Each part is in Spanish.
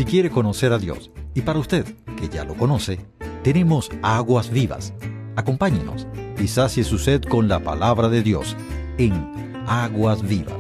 quiere conocer a Dios, y para usted, que ya lo conoce, tenemos Aguas Vivas. Acompáñenos y sacie su sed con la palabra de Dios en Aguas Vivas.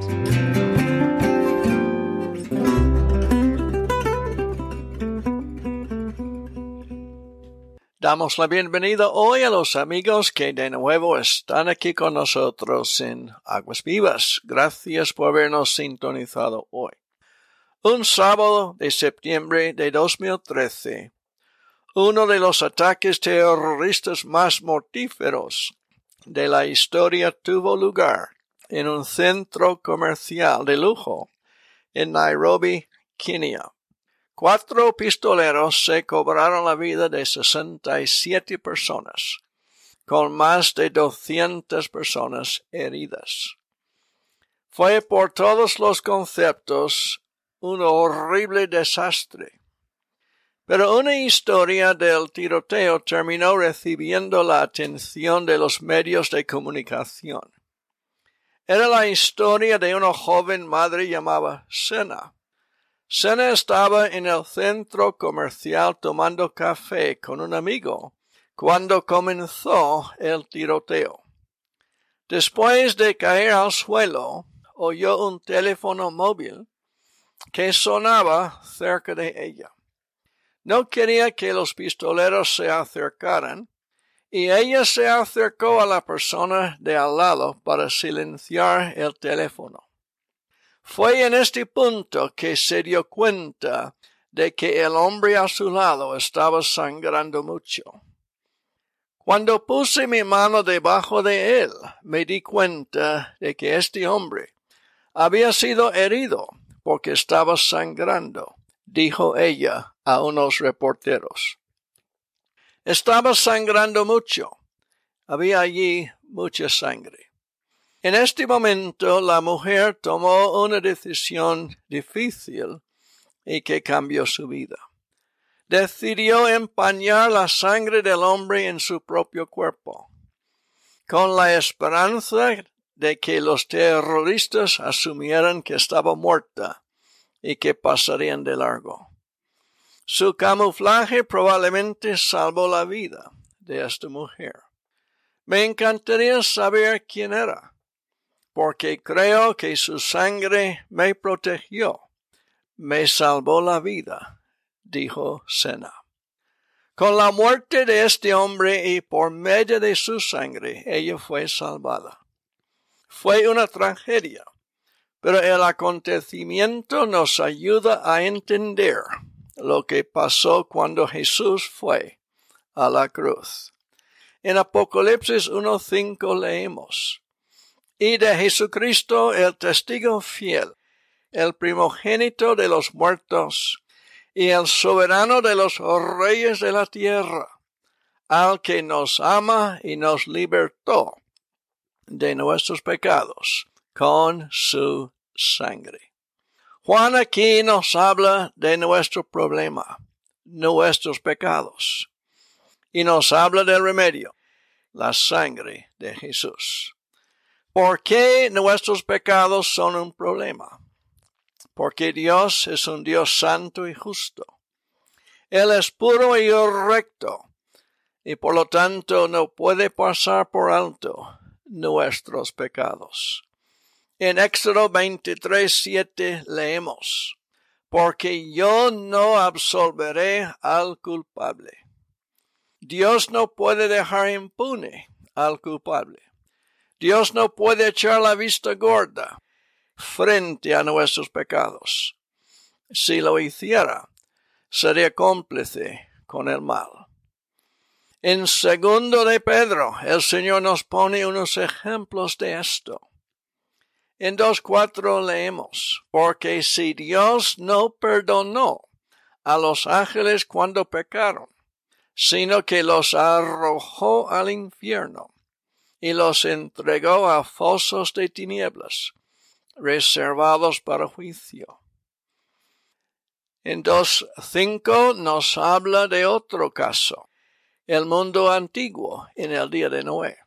Damos la bienvenida hoy a los amigos que de nuevo están aquí con nosotros en Aguas Vivas. Gracias por habernos sintonizado hoy. Un sábado de septiembre de 2013, uno de los ataques terroristas más mortíferos de la historia tuvo lugar en un centro comercial de lujo en Nairobi, Kenia. 4 pistoleros se cobraron la vida de 67 personas, con más de 200 personas heridas. Fue por todos los conceptos un horrible desastre. Pero una historia del tiroteo terminó recibiendo la atención de los medios de comunicación. Era la historia de una joven madre llamada Sena. Sena estaba en el centro comercial tomando café con un amigo cuando comenzó el tiroteo. Después de caer al suelo, oyó un teléfono móvil que sonaba cerca de ella. No quería que los pistoleros se acercaran, y ella se acercó a la persona de al lado para silenciar el teléfono. Fue en este punto que se dio cuenta de que el hombre a su lado estaba sangrando mucho. Cuando puse mi mano debajo de él, me di cuenta de que este hombre había sido herido porque estaba sangrando, dijo ella a unos reporteros. Estaba sangrando mucho. Había allí mucha sangre. En este momento la mujer tomó una decisión difícil y que cambió su vida. Decidió empañar la sangre del hombre en su propio cuerpo, con la esperanza de que los terroristas asumieran que estaba muerta y que pasarían de largo. Su camuflaje probablemente salvó la vida de esta mujer. Me encantaría saber quién era, porque creo que su sangre me protegió, me salvó la vida, dijo Sena. Con la muerte de este hombre y por medio de su sangre, ella fue salvada. Fue una tragedia, pero el acontecimiento nos ayuda a entender lo que pasó cuando Jesús fue a la cruz. En Apocalipsis 1:5 leemos: y de Jesucristo el testigo fiel, el primogénito de los muertos, y el soberano de los reyes de la tierra, al que nos ama y nos libertó de nuestros pecados con su sangre. Juan aquí nos habla de nuestro problema, nuestros pecados, y nos habla del remedio, la sangre de Jesús. ¿Por qué nuestros pecados son un problema? Porque Dios es un Dios santo y justo. Él es puro y recto, y por lo tanto no puede pasar por alto nuestros pecados. En Éxodo 23:7 leemos: porque yo no absolveré al culpable. Dios no puede dejar impune al culpable. Dios no puede echar la vista gorda frente a nuestros pecados. Si lo hiciera, sería cómplice con el mal. En 2 de Pedro, el Señor nos pone unos ejemplos de esto. En 2:4 leemos: porque si Dios no perdonó a los ángeles cuando pecaron, sino que los arrojó al infierno y los entregó a fosos de tinieblas, reservados para juicio. En 2:5 nos habla de otro caso, el mundo antiguo en el día de Noé.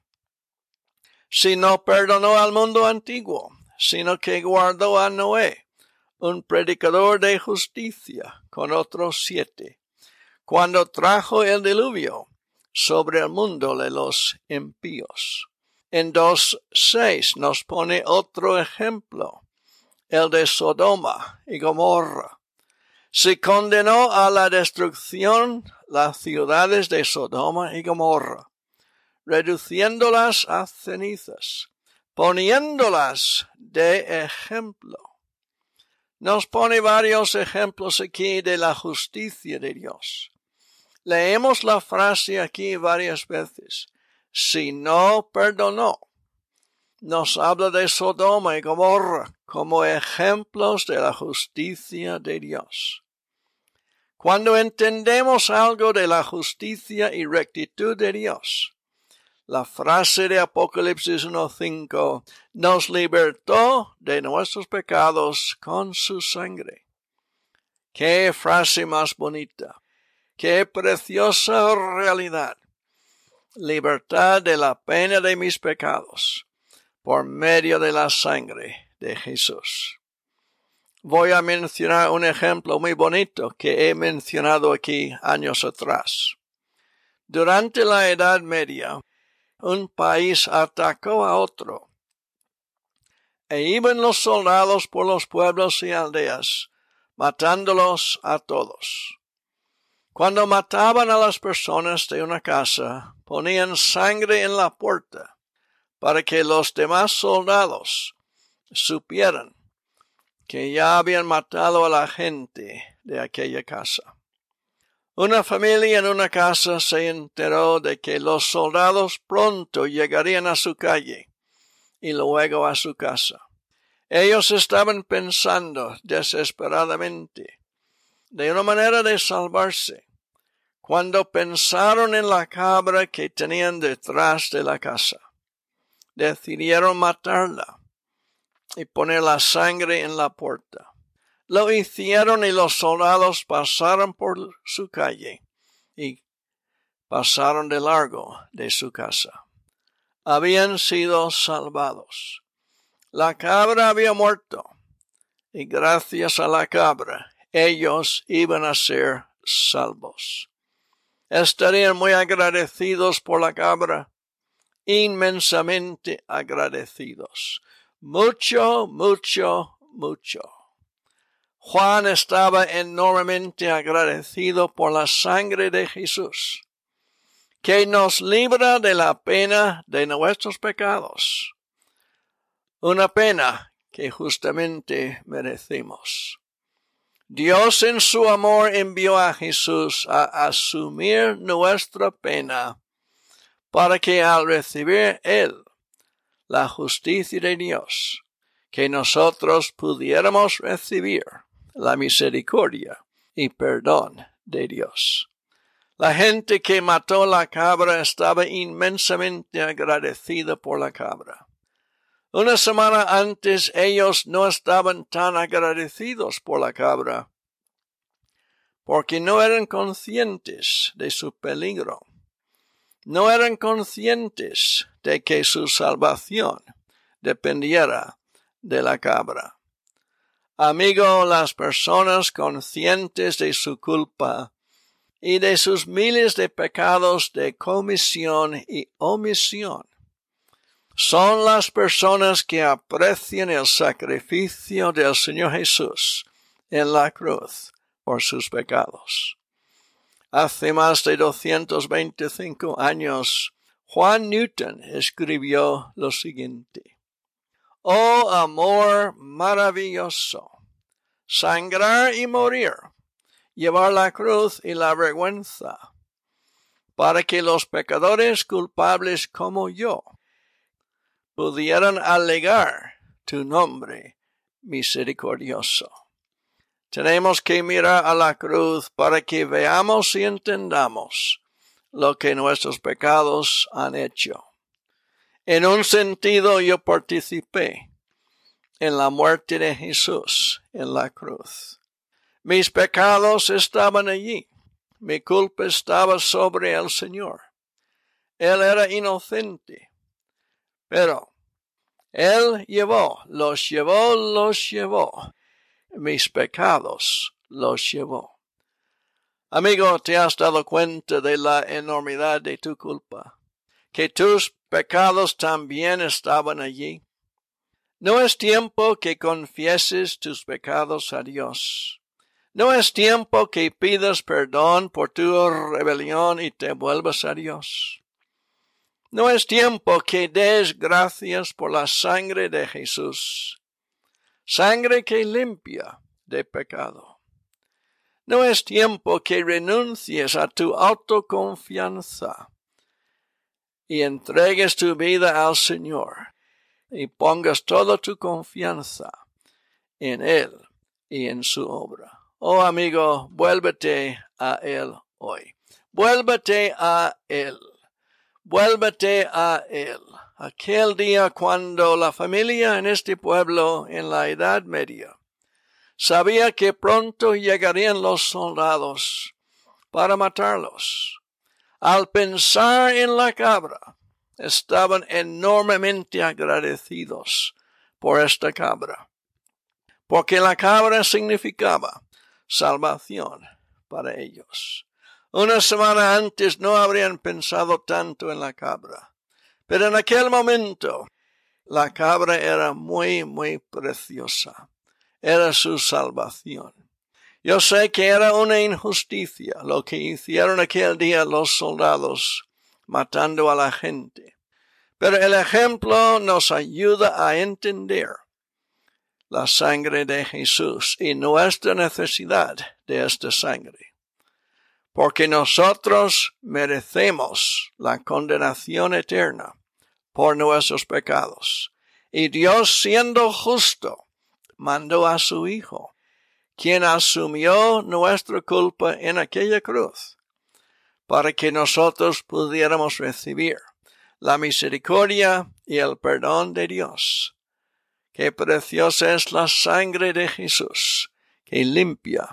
Si no perdonó al mundo antiguo, sino que guardó a Noé, un predicador de justicia con otros 7, cuando trajo el diluvio sobre el mundo de los impíos. En 2:6 nos pone otro ejemplo, el de Sodoma y Gomorra. Se condenó a la destrucción las ciudades de Sodoma y Gomorra, reduciéndolas a cenizas, poniéndolas de ejemplo. Nos pone varios ejemplos aquí de la justicia de Dios. Leemos la frase aquí varias veces. Si no perdonó, nos habla de Sodoma y Gomorra como ejemplos de la justicia de Dios. Cuando entendemos algo de la justicia y rectitud de Dios, la frase de Apocalipsis 1:5 nos libertó de nuestros pecados con su sangre. ¡Qué frase más bonita! ¡Qué preciosa realidad! Libertad de la pena de mis pecados por medio de la sangre de Jesús. Voy a mencionar un ejemplo muy bonito que he mencionado aquí años atrás. Durante la Edad Media, un país atacó a otro, e iban los soldados por los pueblos y aldeas, matándolos a todos. Cuando mataban a las personas de una casa, ponían sangre en la puerta, para que los demás soldados supieran que ya habían matado a la gente de aquella casa. Una familia en una casa se enteró de que los soldados pronto llegarían a su calle y luego a su casa. Ellos estaban pensando desesperadamente de una manera de salvarse, cuando pensaron en la cabra que tenían detrás de la casa. Decidieron matarla y poner la sangre en la puerta. Lo hicieron y los soldados pasaron por su calle y pasaron de largo de su casa. Habían sido salvados. La cabra había muerto y gracias a la cabra ellos iban a ser salvos. Estarían muy agradecidos por la cabra, inmensamente agradecidos. Mucho, mucho, mucho. Juan estaba enormemente agradecido por la sangre de Jesús, que nos libra de la pena de nuestros pecados. Una pena que justamente merecemos. Dios en su amor envió a Jesús a asumir nuestra pena para que al recibir Él la justicia de Dios, que nosotros pudiéramos recibir la misericordia y perdón de Dios. La gente que mató la cabra estaba inmensamente agradecida por la cabra. Una semana antes ellos no estaban tan agradecidos por la cabra, porque no eran conscientes de su peligro. No eran conscientes de que su salvación dependiera de la cabra. Amigo, las personas conscientes de su culpa y de sus miles de pecados de comisión y omisión son las personas que aprecian el sacrificio del Señor Jesús en la cruz por sus pecados. Hace más de 225 años, Juan Newton escribió lo siguiente: Oh amor maravilloso, sangrar y morir, llevar la cruz y la vergüenza, para que los pecadores culpables como yo pudieran alegar tu nombre misericordioso. Tenemos que mirar a la cruz para que veamos y entendamos lo que nuestros pecados han hecho. En un sentido, yo participé en la muerte de Jesús en la cruz. Mis pecados estaban allí. Mi culpa estaba sobre el Señor. Él era inocente, pero Él los llevó mis pecados los llevó. Amigo, ¿te has dado cuenta de la enormidad de tu culpa? Que tus pecados también estaban allí. No es tiempo que confieses tus pecados a Dios. No es tiempo que pidas perdón por tu rebelión y te vuelvas a Dios. No es tiempo que des gracias por la sangre de Jesús. Sangre que limpia de pecado. No es tiempo que renuncies a tu autoconfianza y entregues tu vida al Señor y pongas toda tu confianza en Él y en su obra. Oh amigo, vuélvete a Él hoy. Vuélvete a Él. Vuélvete a Él. Aquel día cuando la familia en este pueblo en la Edad Media sabía que pronto llegarían los soldados para matarlos. Al pensar en la cabra, estaban enormemente agradecidos por esta cabra, porque la cabra significaba salvación para ellos. Una semana antes no habrían pensado tanto en la cabra, pero en aquel momento la cabra era muy, muy preciosa. Era su salvación. Yo sé que era una injusticia lo que hicieron aquel día los soldados matando a la gente. Pero el ejemplo nos ayuda a entender la sangre de Jesús y nuestra necesidad de esta sangre. Porque nosotros merecemos la condenación eterna por nuestros pecados. Y Dios, siendo justo, mandó a su Hijo, quien asumió nuestra culpa en aquella cruz, para que nosotros pudiéramos recibir la misericordia y el perdón de Dios. Qué preciosa es la sangre de Jesús, que limpia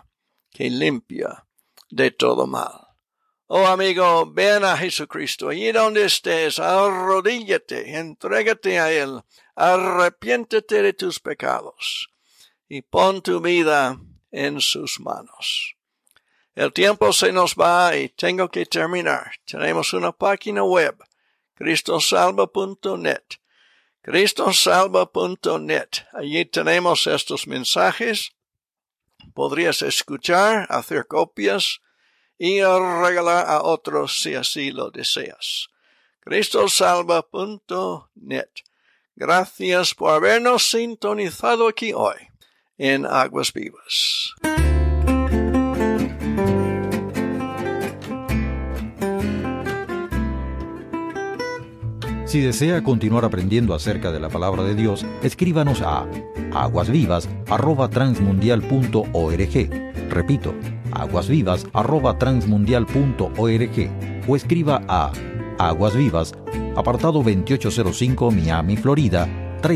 de todo mal. Oh amigo, ven a Jesucristo, allí donde estés, arrodíllate, entrégate a Él, arrepiéntete de tus pecados y pon tu vida en sus manos. El tiempo se nos va y tengo que terminar. Tenemos una página web, cristosalva.net. cristosalva.net. Allí tenemos estos mensajes. Podrías escuchar, hacer copias y regalar a otros si así lo deseas. cristosalva.net. Gracias por habernos sintonizado aquí hoy en Aguas Vivas. Si desea continuar aprendiendo acerca de la palabra de Dios, escríbanos a aguasvivas@transmundial.org. Repito, aguasvivas@transmundial.org o escriba a Aguas Vivas, apartado 2805, Miami, Florida,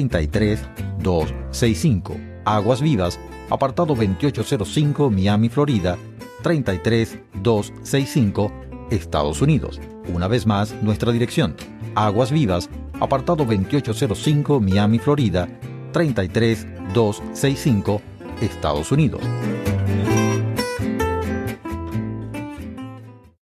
33265. Aguas Vivas, apartado 2805, Miami, Florida, 33265, Estados Unidos. Una vez más, nuestra dirección: Aguas Vivas, apartado 2805, Miami, Florida, 33265, Estados Unidos.